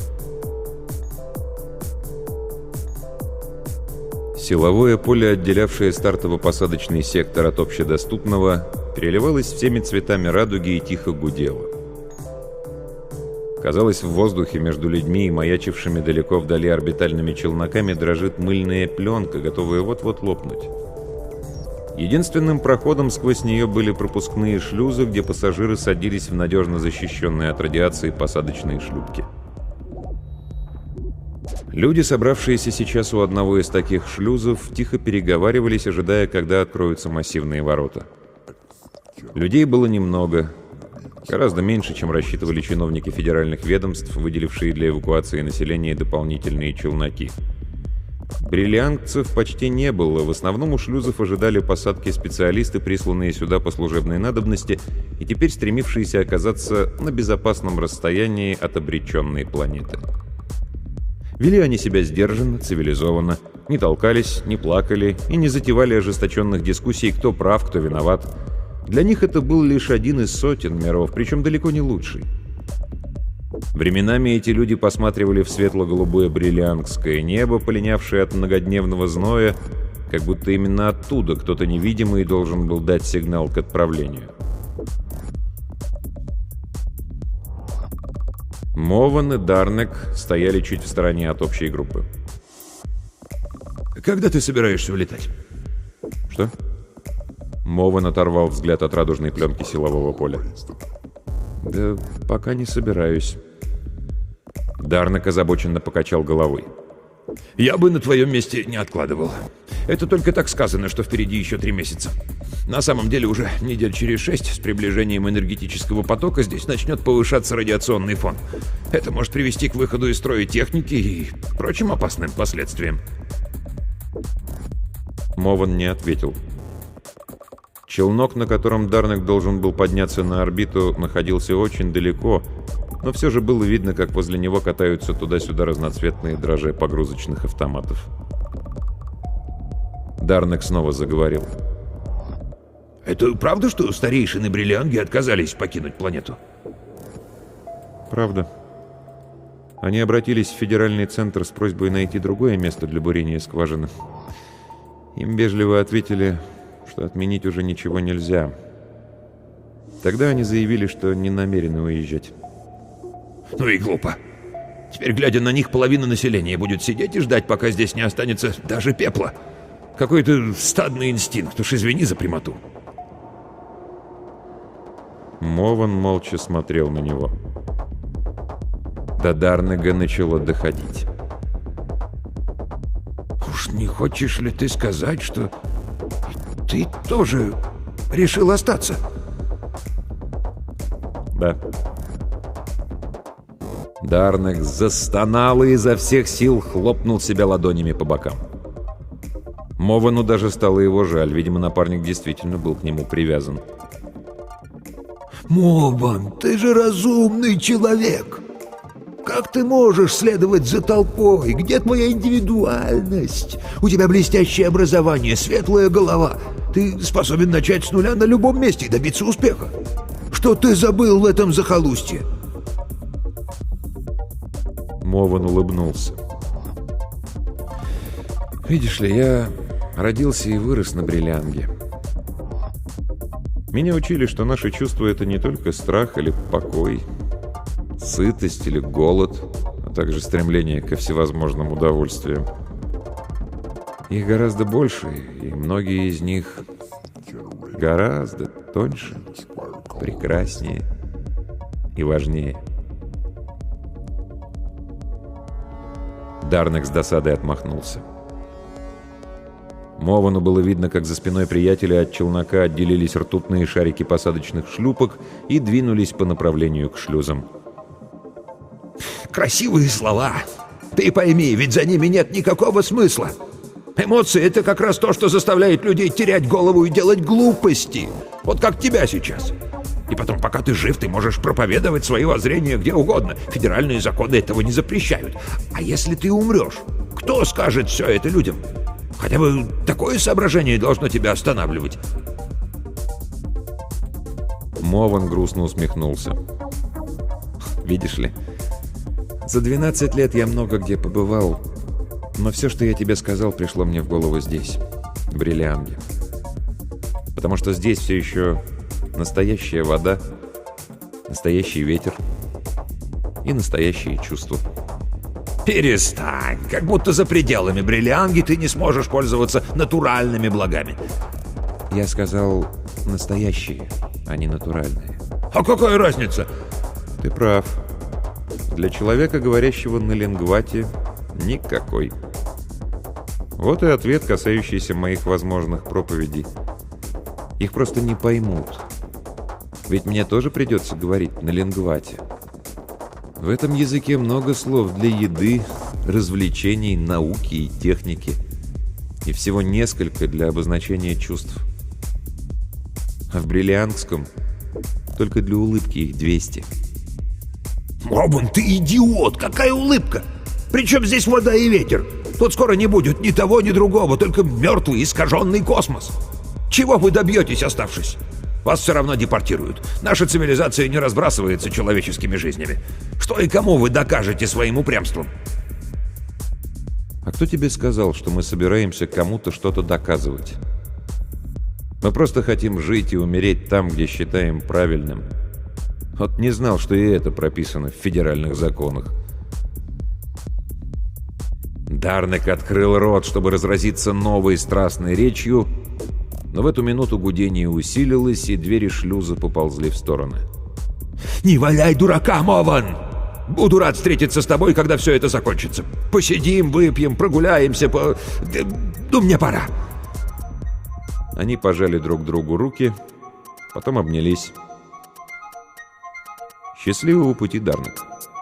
Силовое поле, отделявшее стартово-посадочный сектор от общедоступного, переливалось всеми цветами радуги и тихо гудело. Казалось, в воздухе между людьми и маячившими далеко вдали орбитальными челноками дрожит мыльная пленка, готовая вот-вот лопнуть. Единственным проходом сквозь нее были пропускные шлюзы, где пассажиры садились в надежно защищенные от радиации посадочные шлюпки. Люди, собравшиеся сейчас у одного из таких шлюзов, тихо переговаривались, ожидая, когда откроются массивные ворота. Людей было немного, гораздо меньше, чем рассчитывали чиновники федеральных ведомств, выделившие для эвакуации населения дополнительные челноки. Бриллиангцев почти не было, в основном у шлюзов ожидали посадки специалисты, присланные сюда по служебной надобности, и теперь стремившиеся оказаться на безопасном расстоянии от обреченной планеты. Вели они себя сдержанно, цивилизованно, не толкались, не плакали и не затевали ожесточенных дискуссий, кто прав, кто виноват. Для них это был лишь один из сотен миров, причем далеко не лучший. Временами эти люди посматривали в светло-голубое бриллиангское небо, полинявшее от многодневного зноя, как будто именно оттуда кто-то невидимый должен был дать сигнал к отправлению. Мован и Дарнек стояли чуть в стороне от общей группы.
«Когда ты собираешься улетать?»
«Что?» Мован оторвал взгляд от радужной пленки силового поля. «Да пока не собираюсь». Дарнек озабоченно покачал головой.
«Я бы на твоем месте не откладывал. Это только так сказано, что впереди еще три месяца. На самом деле уже недель через шесть с приближением энергетического потока здесь начнет повышаться радиационный фон. Это может привести к выходу из строя техники и прочим опасным последствиям».
Мован не ответил. Челнок, на котором Дарнек должен был подняться на орбиту, находился очень далеко, но все же было видно, как возле него катаются туда-сюда разноцветные дрожжи погрузочных автоматов. Дарнек снова заговорил.
«Это правда, что старейшины Бриллианги отказались покинуть планету?»
«Правда. Они обратились в федеральный центр с просьбой найти другое место для бурения скважины. Им вежливо ответили, что отменить уже ничего нельзя. Тогда они заявили, что не намерены уезжать».
«Ну и глупо. Теперь, глядя на них, половина населения будет сидеть и ждать, пока здесь не останется даже пепла. Какой-то стадный инстинкт, уж извини за прямоту».
Мован молча смотрел на него. До Дарнега начало доходить.
«Уж не хочешь ли ты сказать, что ты тоже решил остаться?»
«Да». Дарнек застонал и изо всех сил хлопнул себя ладонями по бокам.
Мовану даже стало его жаль, видимо, напарник действительно был к нему привязан.
«Мован, ты же разумный человек! Как ты можешь следовать за толпой? Где твоя индивидуальность? У тебя блестящее образование, светлая голова. Ты способен начать с нуля на любом месте и добиться успеха. Что ты забыл в этом захолустье?»
Мован улыбнулся. «Видишь ли, я родился и вырос на Бриллианге. Меня учили, что наши чувства — это не только страх или покой, сытость или голод, а также стремление ко всевозможным удовольствиям. Их гораздо больше, и многие из них гораздо тоньше, прекраснее и важнее». Дарнек с досадой отмахнулся. Мовану было видно, как за спиной приятеля от челнока отделились ртутные шарики посадочных шлюпок и двинулись по направлению к шлюзам.
«Красивые слова! Ты пойми, ведь за ними нет никакого смысла. Эмоции — это как раз то, что заставляет людей терять голову и делать глупости. Вот как тебя сейчас. И потом, пока ты жив, ты можешь проповедовать свои воззрения где угодно. Федеральные законы этого не запрещают. А если ты умрешь, кто скажет все это людям? Хотя бы такое соображение должно тебя останавливать».
Мован грустно усмехнулся. «Видишь ли, за двенадцать лет я много где побывал, но все, что я тебе сказал, пришло мне в голову здесь, в Бриллианге. Потому что здесь все еще настоящая вода, настоящий ветер и настоящие чувства».
«Перестань! Как будто за пределами Бриллианги ты не сможешь пользоваться натуральными благами».
Я сказал настоящие, а не натуральные.
«А какая разница?»
Ты прав. Для человека, говорящего на лингвате, никакой. Вот и ответ, касающийся моих возможных проповедей. Их просто не поймут. Ведь мне тоже придется говорить на лингвате. В этом языке много слов для еды, развлечений, науки и техники. И всего несколько для обозначения чувств. А в бриллиангском только для улыбки их двести.
«Мован, ты идиот! Какая улыбка! Причем здесь вода и ветер? Тут скоро не будет ни того, ни другого, только мертвый искаженный космос. Чего вы добьетесь, оставшись? Вас все равно депортируют. Наша цивилизация не разбрасывается человеческими жизнями. Что и кому вы докажете своим упрямством?»
А кто тебе сказал, что мы собираемся кому-то что-то доказывать? Мы просто хотим жить и умереть там, где считаем правильным. Вот не знал, что и это прописано в федеральных законах. Дарнек открыл рот, чтобы разразиться новой страстной речью, но в эту минуту гудение усилилось, и двери шлюза поползли в стороны.
«Не валяй дурака, Мован! Буду рад встретиться с тобой, когда все это закончится. Посидим, выпьем, прогуляемся, по... Ну, мне пора!»
Они пожали друг другу руки, потом обнялись. Счастливого пути, Дарнек.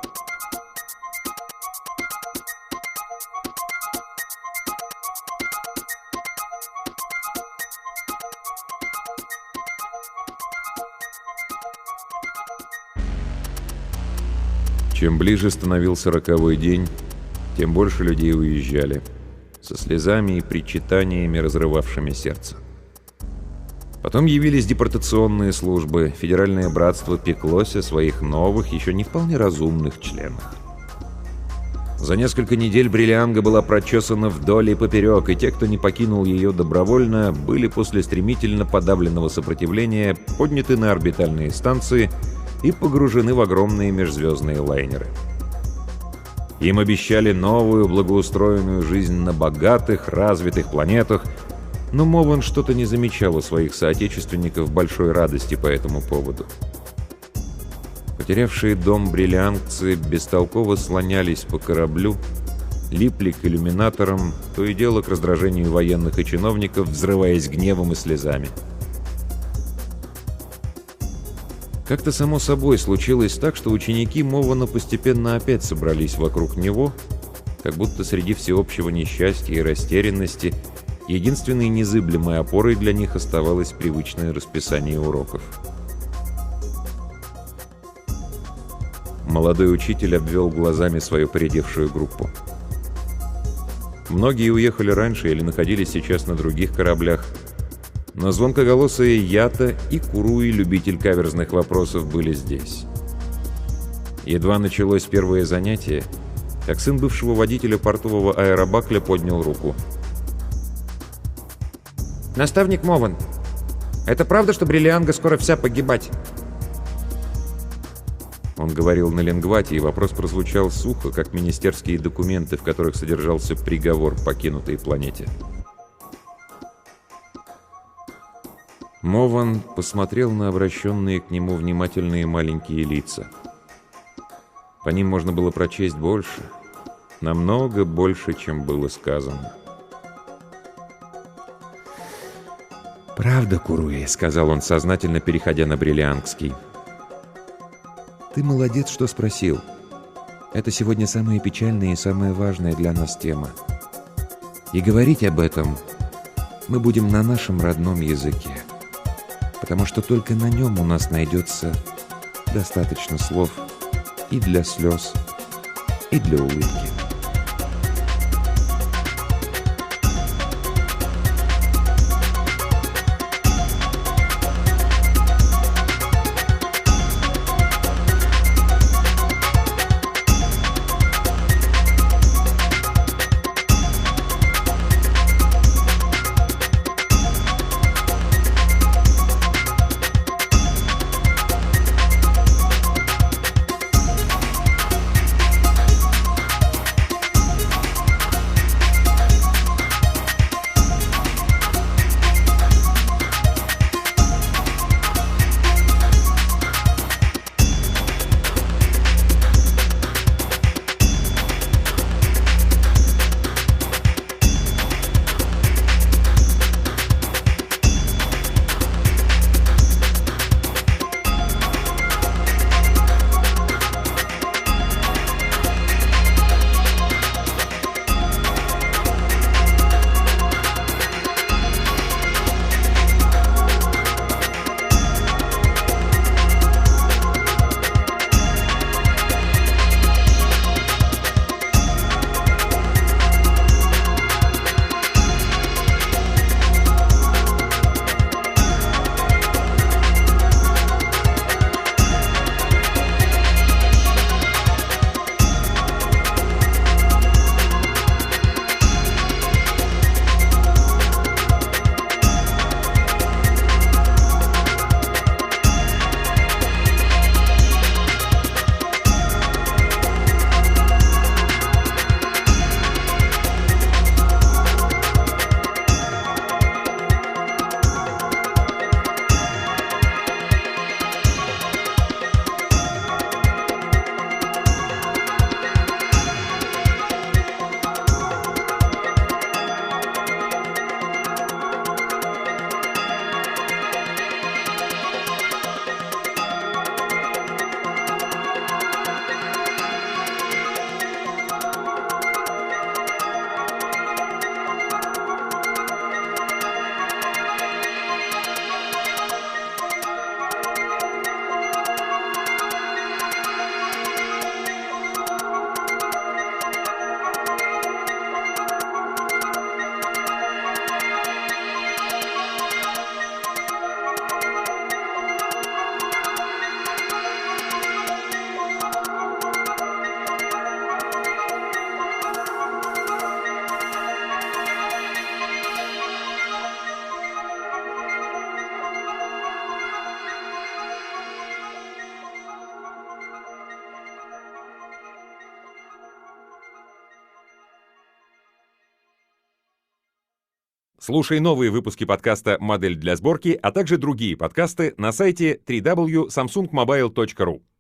Чем ближе становился роковой день, тем больше людей уезжали, со слезами и причитаниями, разрывавшими сердце. Потом явились депортационные службы, Федеральное братство пеклось о своих новых, еще не вполне разумных членах. За несколько недель Бриллианга была прочесана вдоль и поперек, и те, кто не покинул ее добровольно, были после стремительно подавленного сопротивления подняты на орбитальные станции и погружены в огромные межзвездные лайнеры. Им обещали новую благоустроенную жизнь на богатых, развитых планетах, но Мован что-то не замечал у своих соотечественников большой радости по этому поводу. Потерявшие дом бриллиангцы бестолково слонялись по кораблю, липли к иллюминаторам, то и дело к раздражению военных и чиновников, взрываясь гневом и слезами. Как-то само собой случилось так, что ученики Мована постепенно опять собрались вокруг него, как будто среди всеобщего несчастья и растерянности Единственной незыблемой опорой для них оставалось привычное расписание уроков. Молодой учитель обвел глазами свою поредевшую группу. Многие уехали раньше или находились сейчас на других кораблях, но звонкоголосые Ята и Куруи, любитель каверзных вопросов, были здесь. Едва началось первое занятие, как сын бывшего водителя портового аэробакля поднял руку.
«Наставник Мован, это правда, что Бриллианга скоро вся погибать?»
Он говорил на лингвате, и вопрос прозвучал сухо, как министерские документы, в которых содержался приговор покинутой планете. Мован посмотрел на обращенные к нему внимательные маленькие лица. По ним можно было прочесть больше, намного больше, чем было сказано. «Правда, Куруи», — сказал он, сознательно переходя на бриллиангский. «Ты молодец, что спросил. Это сегодня самая печальная и самая важная для нас тема. И говорить об этом мы будем на нашем родном языке, потому что только на нем у нас найдется достаточно слов и для слез, и для улыбки».
Слушай новые выпуски подкаста «Модель для сборки», а также другие подкасты на сайте дабл ю дабл ю дабл ю точка самсунг мобайл точка ру.